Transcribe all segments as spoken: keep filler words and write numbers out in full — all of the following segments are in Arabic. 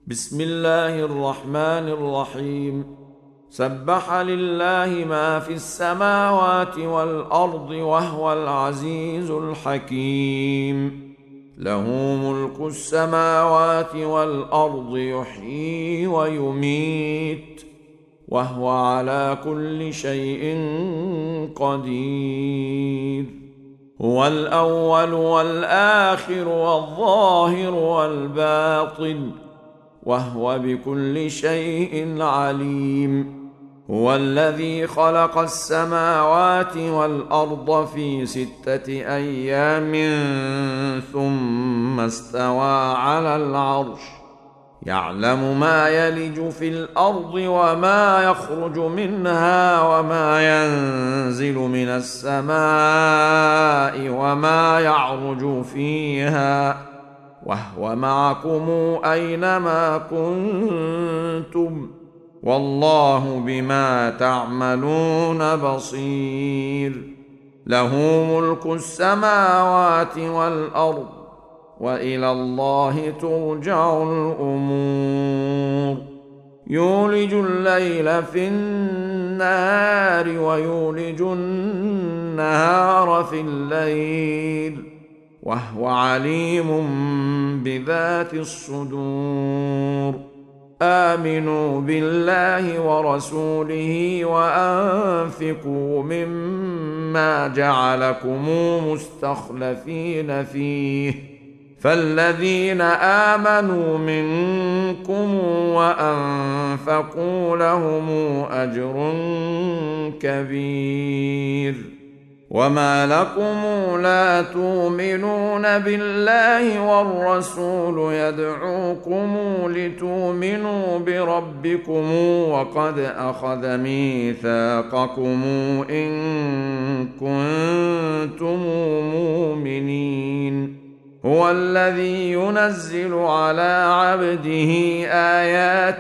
بسم الله الرحمن الرحيم. سبح لله ما في السماوات والأرض وهو العزيز الحكيم. له ملك السماوات والأرض يحيي ويميت وهو على كل شيء قدير. هو الأول والآخر والظاهر والباطن وهو بكل شيء عليم. هو الذي خلق السماوات والأرض في ستة أيام ثم استوى على العرش، يعلم ما يلج في الأرض وما يخرج منها وما ينزل من السماء وما يعرج فيها، وهو معكم أينما كنتم والله بما تعملون بصير. له ملك السماوات والأرض وإلى الله ترجع الأمور. يولج الليل في النهار ويولج النهار في الليل وهو عليم بذات الصدور. آمنوا بالله ورسوله وأنفقوا مما جعلكم مستخلفين فيه، فالذين آمنوا منكم وأنفقوا لهم أجر كبير. وما لكم لا تؤمنون بالله والرسول يدعوكم لتؤمنوا بربكم وقد أخذ ميثاقكم إن كنتم مؤمنين. هو الذي ينزل على عبده آيات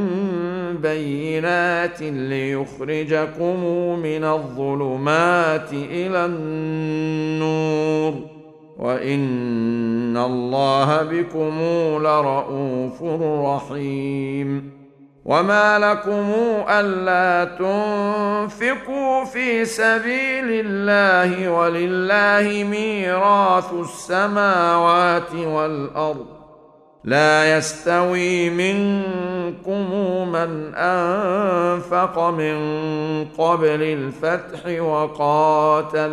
بينات ليخرجكم من الظلمات إلى النور وإن الله بكم لرءوف رحيم. وما لكم ألا تنفقوا في سبيل الله ولله ميراث السماوات والأرض، لا يستوي منكم من أنفق من قبل الفتح وقاتل،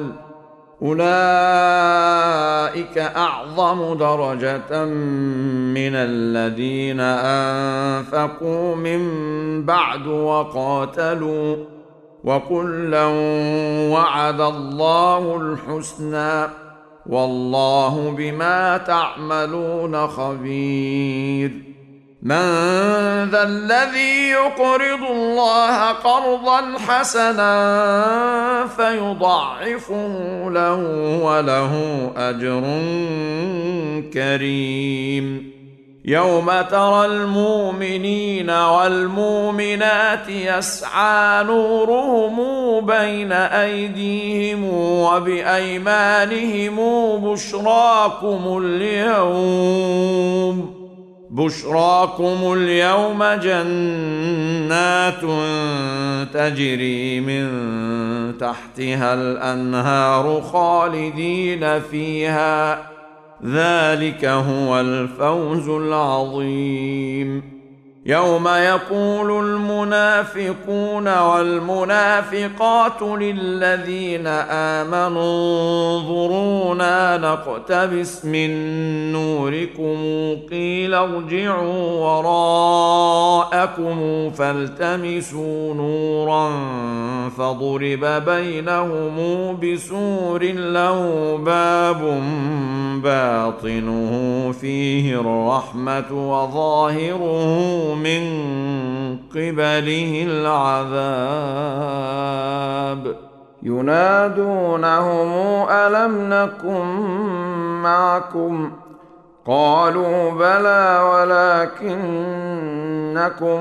أولئك أعظم درجة من الذين أنفقوا من بعد وقاتلوا، وكلا وعد الله الحسنى والله بما تعملون خبير. من ذا الذي يقرض الله قرضا حسنا فيضاعفه له وله أجر كريم. يوم ترى المؤمنين والمؤمنات يسعى نورهم بين أيديهم وبأيمانهم بشراكم اليوم بشراكم اليوم جنات تجري من تحتها الأنهار خالدين فيها، ذلك هو الفوز العظيم. يوم يقول المنافقون والمنافقات للذين آمنوا انظرونا نقتبس من نوركم قيل ارجعوا وراءكم فالتمسوا نورا فضرب بينهم بسور له باب باطنه فيه الرحمة وظاهره من قبله العذاب. ينادونهم ألم نكن معكم قالوا بلى ولكنكم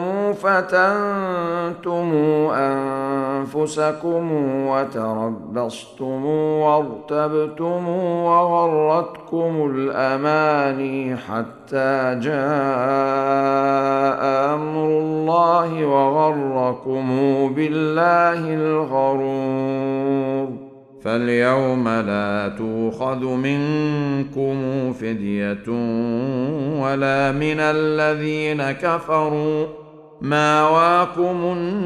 فتنتم أنفسكم وتربصتم وارتبتم وغرتكم الأماني حتى جاء بالله الغرور. فاليوم لا تؤخذ منكم فدية ولا من الذين كفروا، ماواكم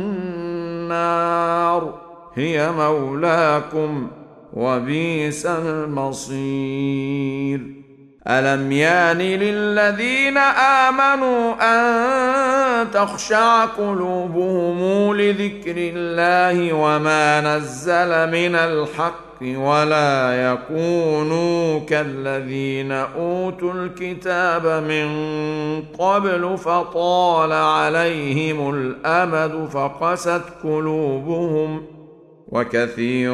النار هي مولاكم وبئس المصير. ألم يان للذين آمنوا أن تخشع قلوبهم لذكر الله وما نزل من الحق ولا يكونوا كالذين أوتوا الكتاب من قبل فطال عليهم الأمد فقست قلوبهم وكثير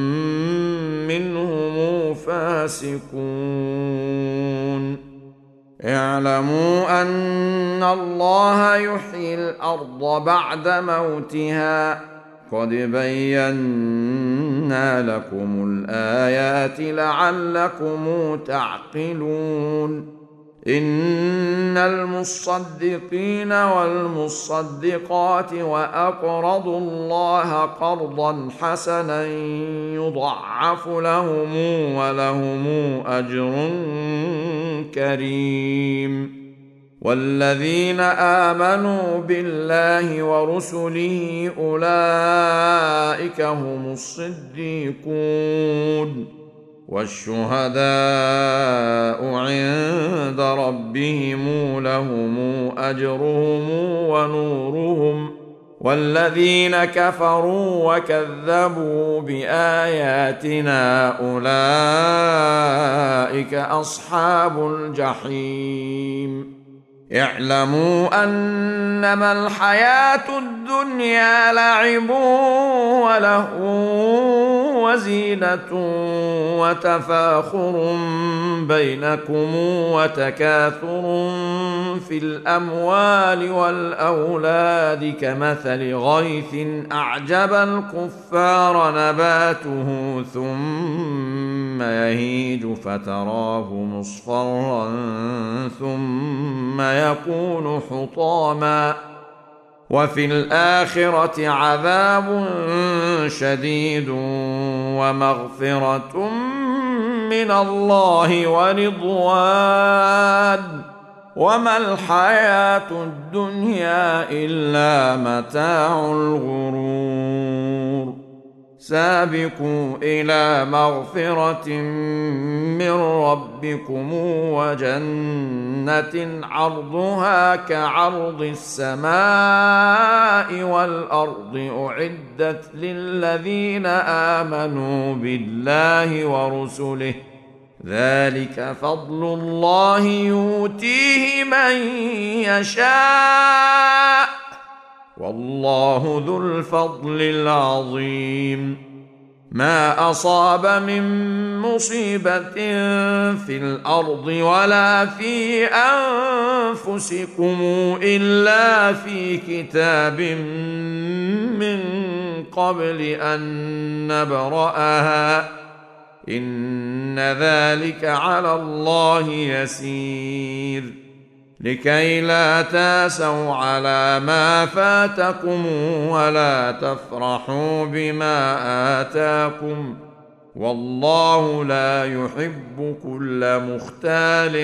منهم فاسقون. اعلموا أن الله يحيي الأرض بعد موتها، قد بينا لكم الآيات لعلكم تعقلون. إن المصدقين والمصدقات وأقرضوا الله قرضا حسنا يضعف لهم ولهم أجر كريم. والذين آمنوا بالله ورسله أولئك هم الصديقون والشهداء عند ربهم لهم أجرهم ونورهم. والذين كفروا وكذبوا بآياتنا أولئك أصحاب الجحيم. اعلموا أنما الحياة الدنيا لعب ولهو وزينة وتفاخر بينكم وتكاثر في الأموال والأولاد كمثل غيث أعجب الكفار نباته ثم يهيج فتراه مصفرا ثم يكون حطاما وفي الآخرة عذاب شديد ومغفرة من الله ورضوان وما الحياة الدنيا إلا متاع الغرور. سابقوا إلى مغفرة من ربكم وجنة عرضها كعرض السماء والأرض أعدت للذين آمنوا بالله ورسله، ذلك فضل الله يؤتيه من يشاء والله ذو الفضل العظيم. ما أصاب من مصيبة في الأرض ولا في أنفسكم إلا في كتاب من قبل أن نبرأها إن ذلك على الله يسير. لكي لا تاسوا على ما فاتكم ولا تفرحوا بما آتاكم والله لا يحب كل مختال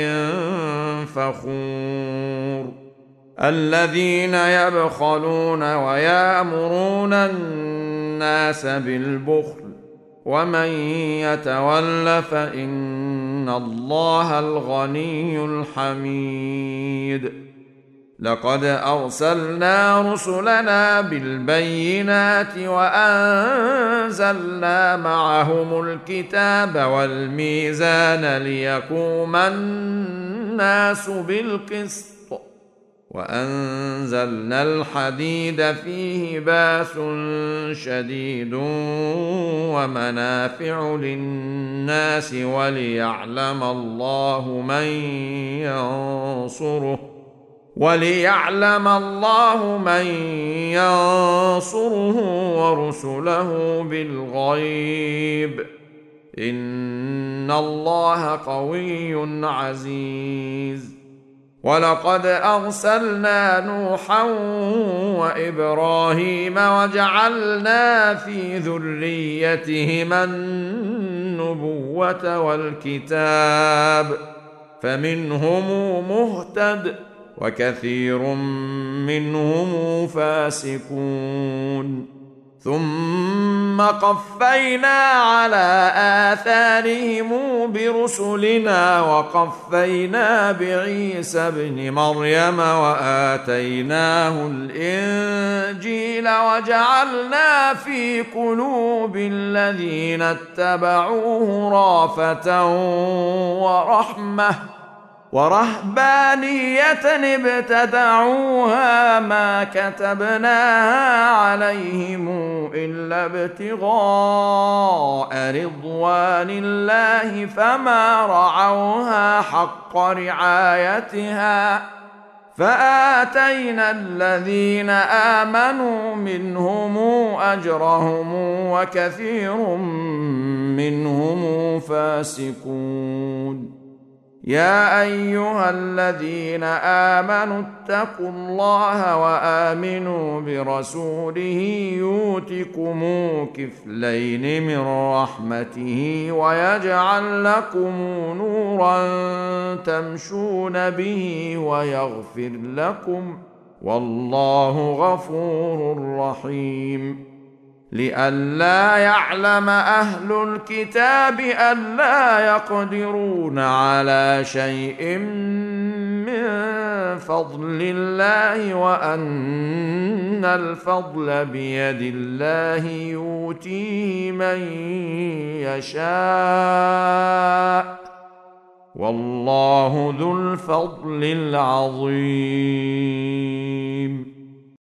فخور. الذين يبخلون ويأمرون الناس بالبخل ومن يتول فإن الله الغني الحميد. لقد أرسلنا رسلنا بالبينات وأنزلنا معهم الكتاب والميزان ليقوم الناس بالقسط وأنزلنا الحديد فيه بأس شديد ومنافع للناس وليعلم الله من ينصره وليعلم الله من ينصره ورسله بالغيب إن الله قوي عزيز. ولقد أرسلنا نوحا وإبراهيم وجعلنا في ذريتهما النبوة والكتاب فمنهم مهتد وكثير منهم فاسقون ثم قفينا على آثارهم برسلنا وقفينا بعيسى ابن مريم وآتيناه الإنجيل وجعلنا في قلوب الذين اتبعوه رأفة ورحمة ورهبانية ابتدعوها ما كتبناها عليهم إلا ابتغاء رضوان الله فما رعوها حق رعايتها فآتينا الذين آمنوا منهم أجرهم وكثير منهم فاسقون يا أيها الذين آمنوا اتقوا الله وآمنوا برسوله يؤتكم كفلين من رحمته ويجعل لكم نورا تمشون به ويغفر لكم والله غفور رحيم لئلا يعلم أهل الكتاب ألا يقدرون على شيء من فضل الله وأن الفضل بيد الله يؤتيه من يشاء والله ذو الفضل العظيم.